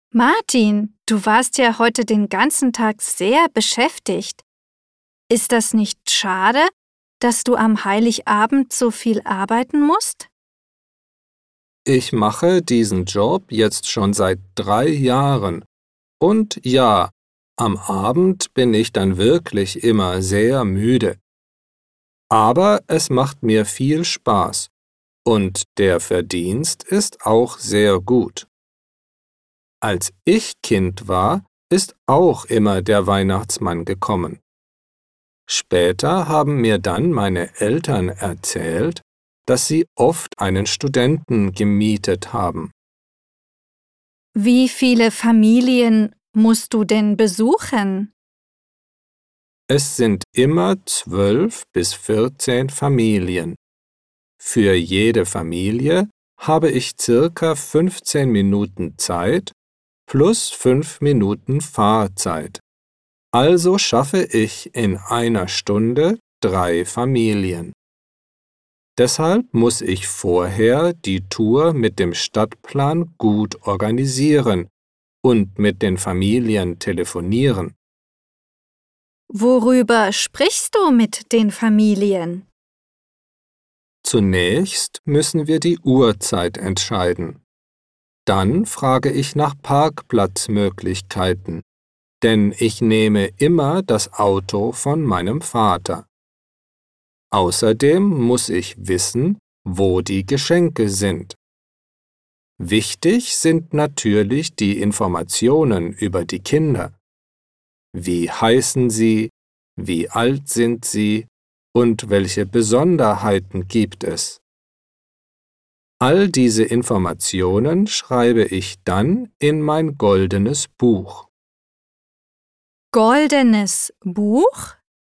Martin, du warst ja heute den ganzen Tag sehr beschäftigt. Ist das nicht schade, dass du am Heiligabend so viel arbeiten musst? Ich mache diesen Job jetzt schon seit 3 Jahren. Und ja, am Abend bin ich dann wirklich immer sehr müde. Aber es macht mir viel Spaß und der Verdienst ist auch sehr gut. Als ich Kind war, ist auch immer der Weihnachtsmann gekommen. Später haben mir dann meine Eltern erzählt, dass sie oft einen Studenten gemietet haben. Wie viele Familien musst du denn besuchen? Es sind immer 12 bis 14 Familien. Für jede Familie habe ich circa 15 Minuten Zeit plus 5 Minuten Fahrzeit. Also schaffe ich in einer Stunde 3 Familien. Deshalb muss ich vorher die Tour mit dem Stadtplan gut organisieren und mit den Familien telefonieren. Worüber sprichst du mit den Familien? Zunächst müssen wir die Uhrzeit entscheiden. Dann frage ich nach Parkplatzmöglichkeiten, denn ich nehme immer das Auto von meinem Vater. Außerdem muss ich wissen, wo die Geschenke sind. Wichtig sind natürlich die Informationen über die Kinder. Wie heißen sie, wie alt sind sie und welche Besonderheiten gibt es? All diese Informationen schreibe ich dann in mein goldenes Buch. Goldenes Buch?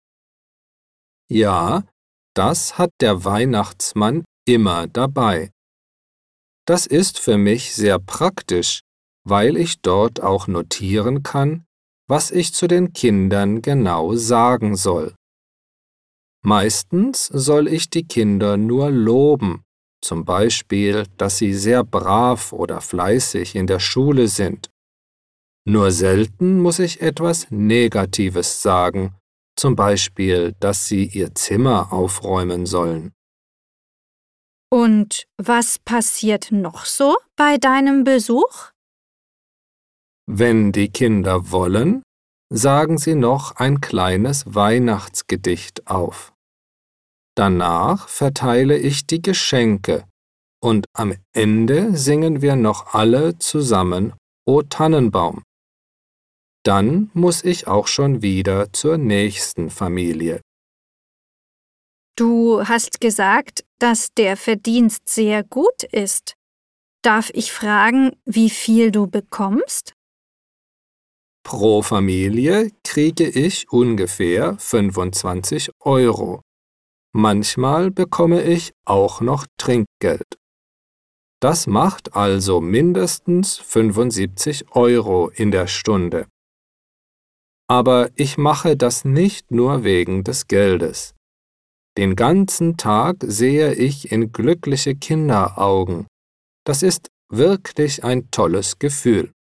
Ja, das hat der Weihnachtsmann immer dabei. Das ist für mich sehr praktisch, weil ich dort auch notieren kann, was ich zu den Kindern genau sagen soll. Meistens soll ich die Kinder nur loben, zum Beispiel, dass sie sehr brav oder fleißig in der Schule sind. Nur selten muss ich etwas Negatives sagen, zum Beispiel, dass sie ihr Zimmer aufräumen sollen. Und was passiert noch so bei deinem Besuch? Wenn die Kinder wollen, sagen sie noch ein kleines Weihnachtsgedicht auf. Danach verteile ich die Geschenke und am Ende singen wir noch alle zusammen O Tannenbaum. Dann muss ich auch schon wieder zur nächsten Familie. Du hast gesagt, dass der Verdienst sehr gut ist. Darf ich fragen, wie viel du bekommst? Pro Familie kriege ich ungefähr 25 Euro. Manchmal bekomme ich auch noch Trinkgeld. Das macht also mindestens 75 Euro in der Stunde. Aber ich mache das nicht nur wegen des Geldes. Den ganzen Tag sehe ich in glückliche Kinderaugen. Das ist wirklich ein tolles Gefühl.